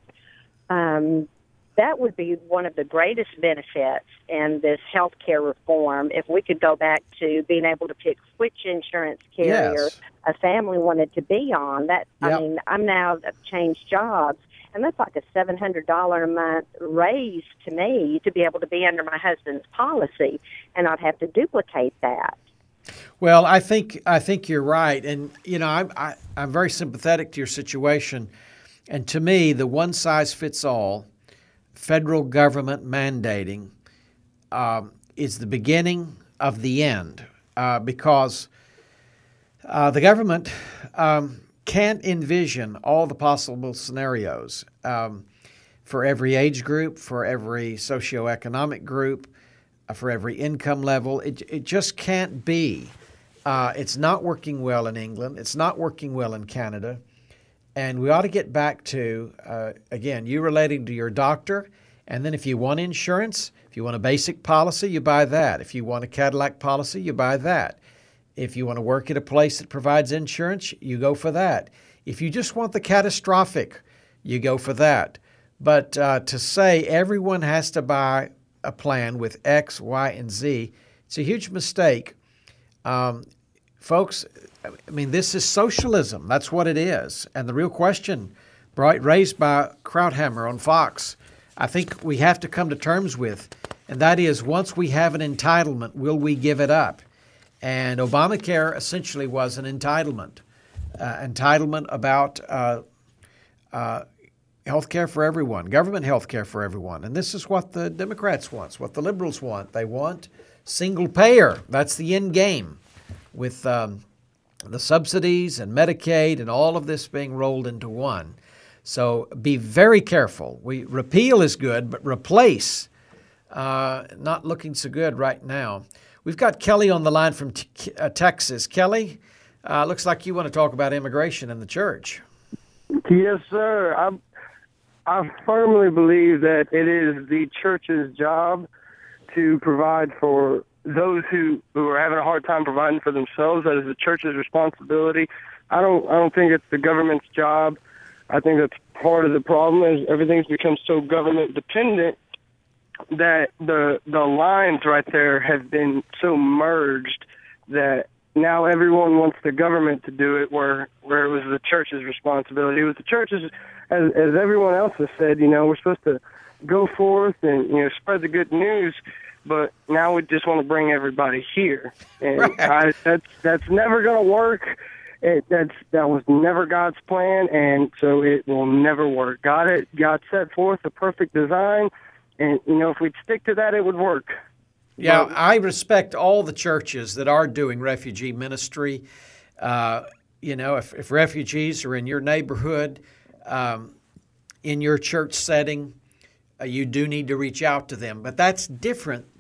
Speaker 21: Um, that would be one of the greatest benefits in this health care reform if we could go back to being able to pick which insurance carrier
Speaker 2: Yes.
Speaker 21: a family wanted to be on. That
Speaker 2: Yep.
Speaker 21: I mean, I'm now I've changed jobs, and that's like a seven hundred dollars a month raise to me to be able to be under my husband's policy, and I'd have to duplicate that.
Speaker 2: Well, I think I think you're right, and you know I'm I, I'm very sympathetic to your situation, and to me, the one size fits all federal government mandating um, is the beginning of the end, uh, because uh, the government um, can't envision all the possible scenarios um, for every age group, for every socioeconomic group, uh, for every income level. It it just can't be. Uh, it's not working well in England. It's not working well in Canada. And we ought to get back to, uh, again, you relating to your doctor. And then if you want insurance, if you want a basic policy, you buy that. If you want a Cadillac policy, you buy that. If you want to work at a place that provides insurance, you go for that. If you just want the catastrophic, you go for that. But uh, to say everyone has to buy a plan with X, Y, and Z, it's a huge mistake. Um, folks, I mean, this is socialism. That's what it is. And the real question brought, raised by Krauthammer on Fox, I think we have to come to terms with, and that is, once we have an entitlement, will we give it up? And Obamacare essentially was an entitlement, uh, entitlement about uh, uh, health care for everyone, government health care for everyone. And this is what the Democrats want, what the liberals want. They want single payer. That's the end game, with um, the subsidies and Medicaid and all of this being rolled into one. So be very careful. We repeal is good, but replace, uh, not looking so good right now. We've got Kelly on the line from t- uh, Texas. Kelly, uh, looks like you want to talk about immigration in the church.
Speaker 22: Yes, sir. I I firmly believe that it is the church's job to provide for those who, who are having a hard time providing for themselves. That is the church's responsibility. I don't I don't think it's the government's job. I think that's part of the problem is everything's become so government dependent that the the lines right there have been so merged that now everyone wants the government to do it where where it was the church's responsibility. It was the church's, as, as everyone else has said, you know, we're supposed to go forth and, you know, spread the good news, but now we just want to bring everybody here. And right. I, that's that's never going to work. It, that's that was never God's plan, and so it will never work. God, it, God set forth a perfect design, and you know if we'd stick to that, it would work.
Speaker 2: Yeah,
Speaker 22: but,
Speaker 2: I respect all the churches that are doing refugee ministry. Uh, you know, if, if refugees are in your neighborhood, um, in your church setting, uh, you do need to reach out to them. But that's different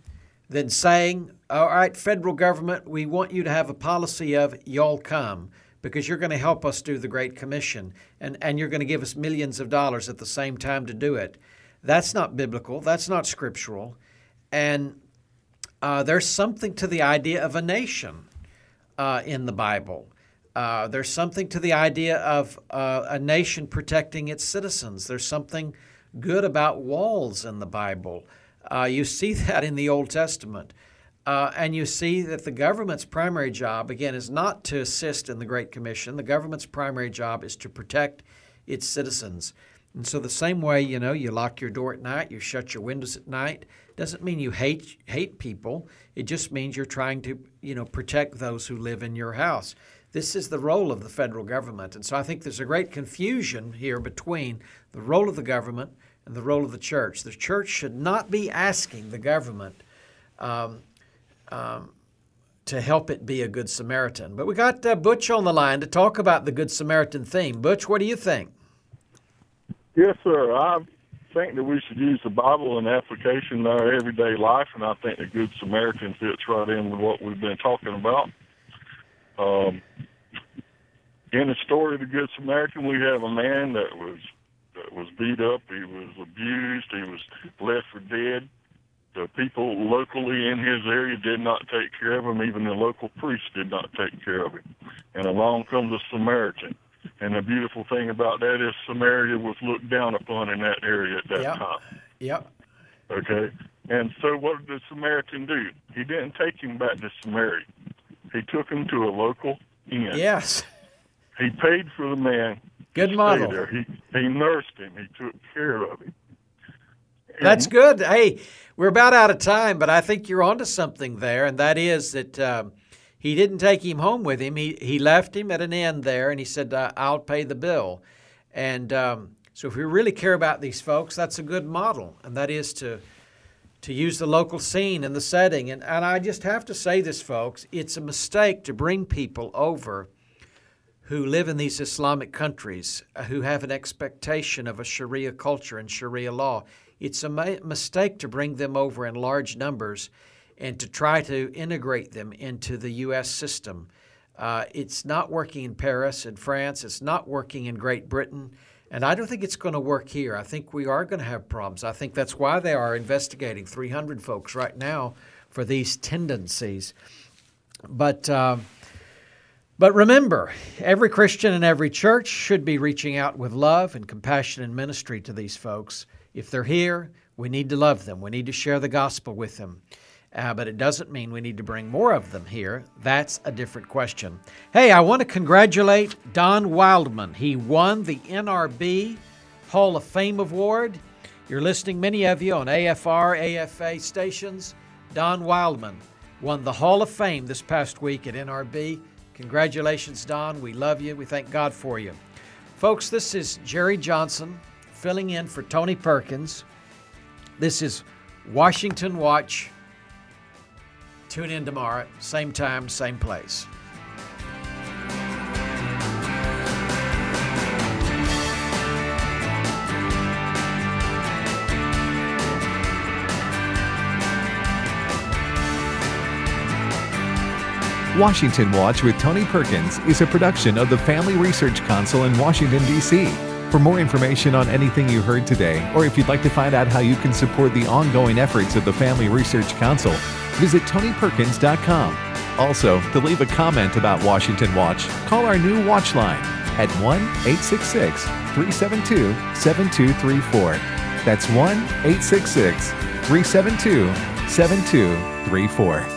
Speaker 2: than saying, all right, federal government, we want you to have a policy of y'all come because you're going to help us do the Great Commission, and, and you're going to give us millions of dollars at the same time to do it. That's not biblical. That's not scriptural. And uh, there's something to the idea of a nation uh, in the Bible. Uh, there's something to the idea of uh, a nation protecting its citizens. There's something good about walls in the Bible. Uh, you see that in the Old Testament. Uh, and you see that the government's primary job, again, is not to assist in the Great Commission. The government's primary job is to protect its citizens. And so the same way, you know, you lock your door at night, you shut your windows at night, doesn't mean you hate hate people. It just means you're trying to, you know, protect those who live in your house. This is the role of the federal government. And so I think there's a great confusion here between the role of the government and the role of the church. The church should not be asking the government um, um, to help it be a Good Samaritan. But we got uh, Butch on the line to talk about the Good Samaritan theme. Butch, what do you think?
Speaker 3: Yes, sir. I think that we should use the Bible in application in our everyday life, and I think the Good Samaritan fits right in with what we've been talking about. Um, in the story of the Good Samaritan, we have a man that was that was beat up, he was abused, he was left for dead. The people locally in his area did not take care of him. Even the local priest did not take care of him. And along comes a Samaritan. And the beautiful thing about that is Samaria was looked down upon in that area at that
Speaker 2: yep.
Speaker 3: time.
Speaker 2: Yep.
Speaker 3: Okay? And so what did the Samaritan do? He didn't take him back to Samaria. He took him to a local inn.
Speaker 2: Yes.
Speaker 3: He paid for the man.
Speaker 2: Good model.
Speaker 3: There. He, he nursed him. He took care of him.
Speaker 2: That's good. Hey, we're about out of time, but I think you're onto something there, and that is that um, he didn't take him home with him. He he left him at an inn there, and he said, uh, I'll pay the bill. And um, so if we really care about these folks, that's a good model, and that is to to use the local scene and the setting. And, and I just have to say this, folks, it's a mistake to bring people over who live in these Islamic countries, uh, who have an expectation of a Sharia culture and Sharia law. It's a ma- mistake to bring them over in large numbers and to try to integrate them into the U S system. Uh, it's not working in Paris and France. It's not working in Great Britain. And I don't think it's going to work here. I think we are going to have problems. I think that's why they are investigating three hundred folks right now for these tendencies. But uh, but remember, every Christian and every church should be reaching out with love and compassion and ministry to these folks. If they're here, we need to love them. We need to share the gospel with them. Uh, but it doesn't mean we need to bring more of them here. That's a different question. Hey, I want to congratulate Don Wildman. He won the N R B Hall of Fame Award. You're listening, many of you, on A F R, A F A stations. Don Wildman won the Hall of Fame this past week at N R B. Congratulations, Don. We love you. We thank God for you. Folks, this is Jerry Johnson filling in for Tony Perkins. This is Washington Watch. Tune in tomorrow, same time, same place.
Speaker 1: Washington Watch with Tony Perkins is a production of the Family Research Council in Washington, D C For more information on anything you heard today, or if you'd like to find out how you can support the ongoing efforts of the Family Research Council, visit tony perkins dot com. Also, to leave a comment about Washington Watch, call our new Watch line at one eight six six, three seven two, seven two three four. That's one eight six six, three seven two, seven two three four.